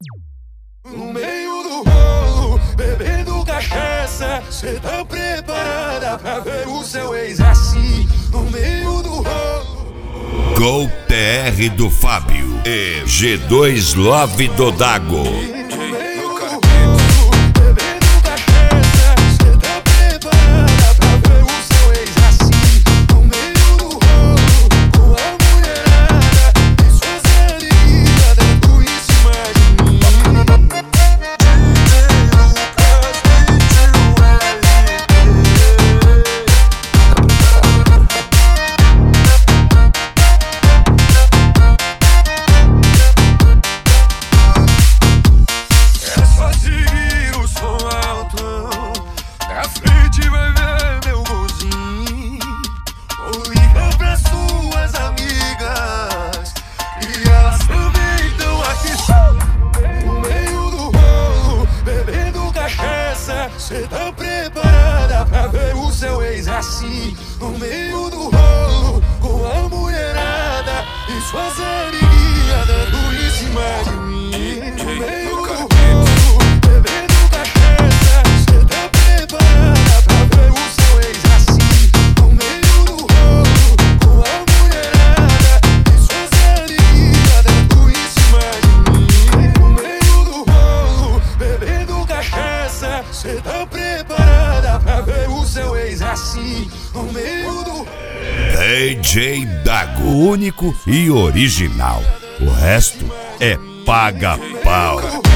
No meio do rolo, bebendo cachaça, cê tá preparada pra ver o seu ex assim? No meio do rolo. Gol TR do Fábio e G2 Love do Dago. Cê tá preparada pra ver o seu ex assim? No meio do rolo, com a mulherada e suas amiguinhas dando em cima de mim. No meio do rolo, bebendo cachaça, cê tá preparada pra ver o seu ex assim? No meio do rolo, com a mulherada e suas amiguinhas dando em cima de mim. No meio do rolo, bebendo cachaça, cê tá preparada pra ver o seu ex assim? No meio do DJ Dago, único e original. O resto é paga-pau.